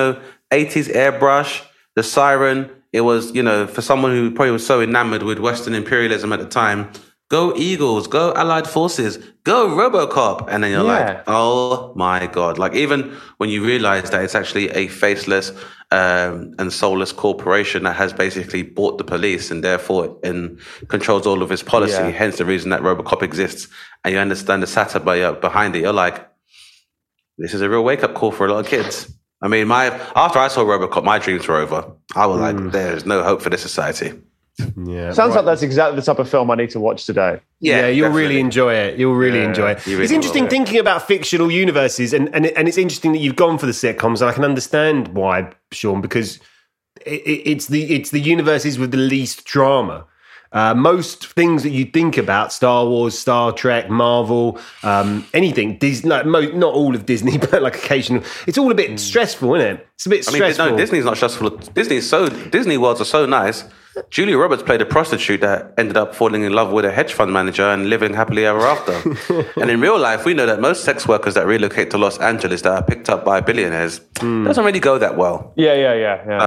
80s Airbrush, the siren. It was, for someone who probably was so enamored with Western imperialism at the time, go Eagles, go Allied Forces, go RoboCop. And then you're like, oh my God. Like even when you realize that it's actually a faceless and soulless corporation that has basically bought the police and therefore controls all of its policy, hence the reason that RoboCop exists, and you understand the satire behind it, you're like, this is a real wake-up call for a lot of kids. I mean, after I saw RoboCop, my dreams were over. I was like, there's no hope for this society. Yeah, sounds like that's exactly the type of film I need to watch today. Yeah, you'll really enjoy it. You'll really enjoy it. It's interesting thinking about fictional universes, and it's interesting that you've gone for the sitcoms, and I can understand why, Sean, because it's the universes with the least drama. Most things that you think about, Star Wars, Star Trek, Marvel, anything, Disney, not all of Disney, but like occasional, it's all a bit stressful, isn't it? It's a bit stressful. No, Disney's not stressful. Disney worlds are so nice. Julia Roberts played a prostitute that ended up falling in love with a hedge fund manager and living happily ever after. And in real life, we know that most sex workers that relocate to Los Angeles that are picked up by billionaires doesn't really go that well. Yeah.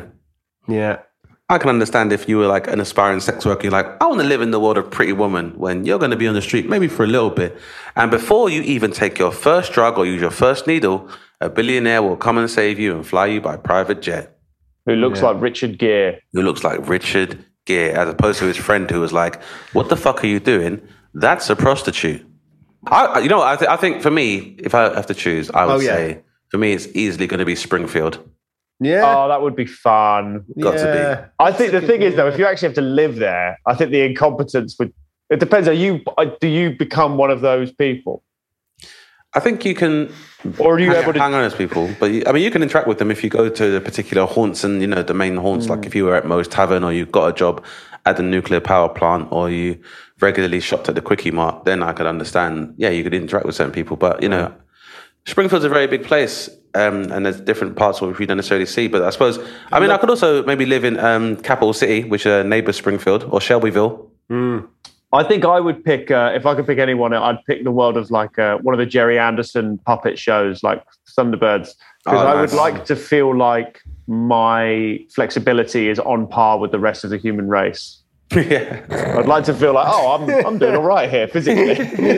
Yeah. I can understand if you were like an aspiring sex worker, you're like, I want to live in the world of Pretty Woman, when you're going to be on the street, maybe for a little bit. And before you even take your first drug or use your first needle, a billionaire will come and save you and fly you by private jet. Who looks like Richard Gere. As opposed to his friend who was like, what the fuck are you doing? That's a prostitute. I think for me, if I have to choose, I would say, for me, it's easily going to be Springfield. Yeah. Oh, that would be fun. Got to be. I think the thing is, though, if you actually have to live there, I think the incompetence would... It depends. Do you become one of those people? I think you can... Or are you able to... hang on as people. But, you can interact with them if you go to the particular haunts and, the main haunts. Like if you were at Moe's Tavern or you got a job at the nuclear power plant or you regularly shopped at the Quickie Mart, then I could understand, you could interact with certain people. But, Springfield's a very big place. And there's different parts which we don't necessarily see. But I suppose, I could also maybe live in Capital City, which neighbours Springfield, or Shelbyville. I think I would pick, if I could pick anyone, I'd pick the world of like one of the Jerry Anderson puppet shows, like Thunderbirds. Because I would like to feel like my flexibility is on par with the rest of the human race. Yeah, I'd like to feel like, I'm doing all right here physically.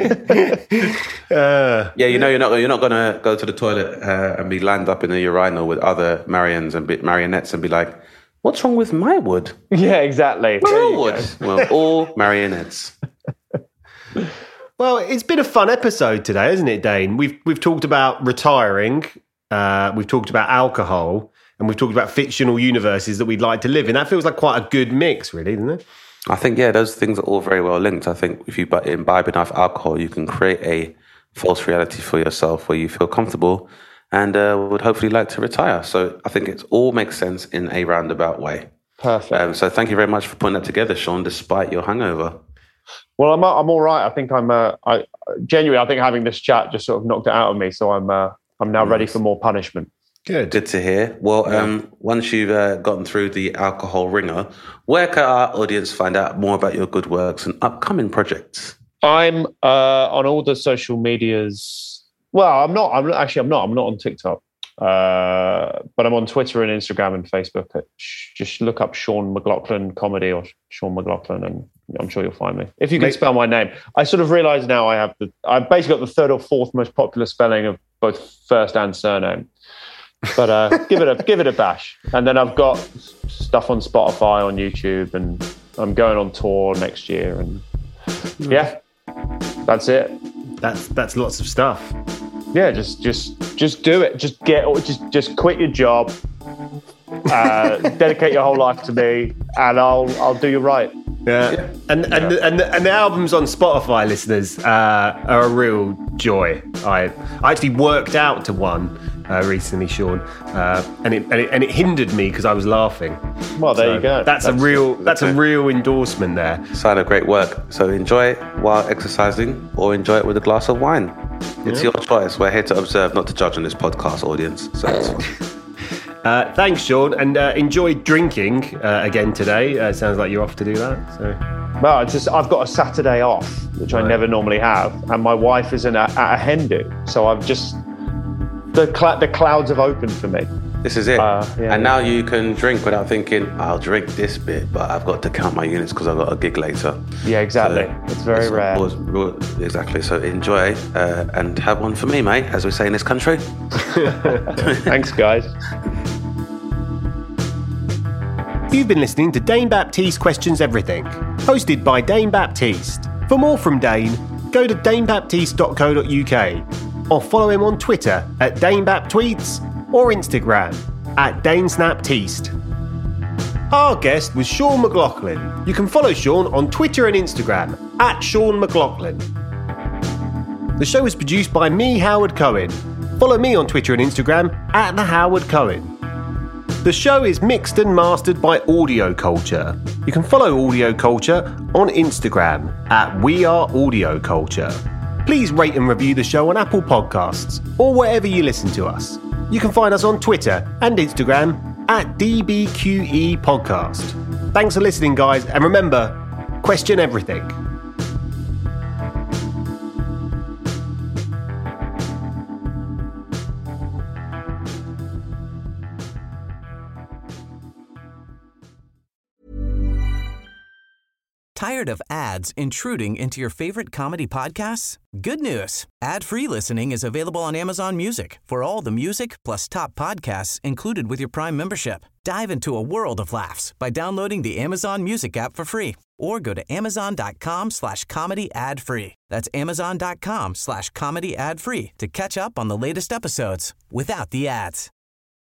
You're not gonna go to the toilet and be lined up in a urinal with other marionettes and be like, what's wrong with my wood? Yeah, exactly. We're all wood. Well, all marionettes. Well, it's been a fun episode today, isn't it, Dane? We've talked about retiring, we've talked about alcohol, and we've talked about fictional universes that we'd like to live in. That feels like quite a good mix, really, doesn't it? I think, those things are all very well linked. I think if you imbibe enough alcohol, you can create a false reality for yourself where you feel comfortable and would hopefully like to retire. So I think it all makes sense in a roundabout way. Perfect. So thank you very much for putting that together, Sean, despite your hangover. Well, I'm all right. I think I genuinely, I think having this chat just sort of knocked it out of me. So I'm now ready for more punishment. Good to hear. Well, once you've gotten through the alcohol ringer, where can our audience find out more about your good works and upcoming projects? I'm on all the social medias. Well, I'm not. I'm not on TikTok, but I'm on Twitter and Instagram and Facebook. Just look up Sean McLaughlin Comedy or Sean McLaughlin, and I'm sure you'll find me. If you can spell my name, I sort of realise now I've basically got the third or fourth most popular spelling of both first and surname. But give it a bash. And then I've got stuff on Spotify, on YouTube, and I'm going on tour next year. And yeah, that's it. That's lots of stuff. Yeah, just do it. Just quit your job. Dedicate your whole life to me, and I'll do you right. Yeah, and the albums on Spotify, listeners, are a real joy. I actually worked out to one recently, Sean, and it hindered me because I was laughing. Well, there you go. That's a real endorsement there. Sign of great work. So enjoy it while exercising, or enjoy it with a glass of wine. It's your choice. We're here to observe, not to judge on this podcast, audience. So it's fine. Thanks, Sean, and enjoy drinking again today. Sounds like you're off to do that. So, well, I've got a Saturday off, which I never normally have, and my wife is at a hen do, so I've just the clouds have opened for me. This is it. Now you can drink without thinking, I'll drink this bit, but I've got to count my units because I've got a gig later. Yeah, exactly. So it's very rare. Exactly. So enjoy and have one for me, mate, as we say in this country. Thanks, guys. You've been listening to Dane Baptiste Questions Everything, hosted by Dane Baptiste. For more from Dane, go to danebaptiste.co.uk or follow him on Twitter at DaneBapTweets or Instagram at DaneSnapTeast. Our guest was Sean McLaughlin. You can follow Sean on Twitter and Instagram at Sean McLaughlin. The show was produced by me, Howard Cohen. Follow me on Twitter and Instagram at The Howard Cohen. The show is mixed and mastered by Audio Culture. You can follow Audio Culture on Instagram at We Are Audio Culture. Please rate and review the show on Apple Podcasts or wherever you listen to us. You can find us on Twitter and Instagram at DBQE Podcast. Thanks for listening, guys, and remember, question everything. Tired of ads intruding into your favorite comedy podcasts? Good news. Ad-free listening is available on Amazon Music for all the music plus top podcasts included with your Prime membership. Dive into a world of laughs by downloading the Amazon Music app for free or go to amazon.com/comedy ad-free. That's amazon.com/comedy ad-free to catch up on the latest episodes without the ads.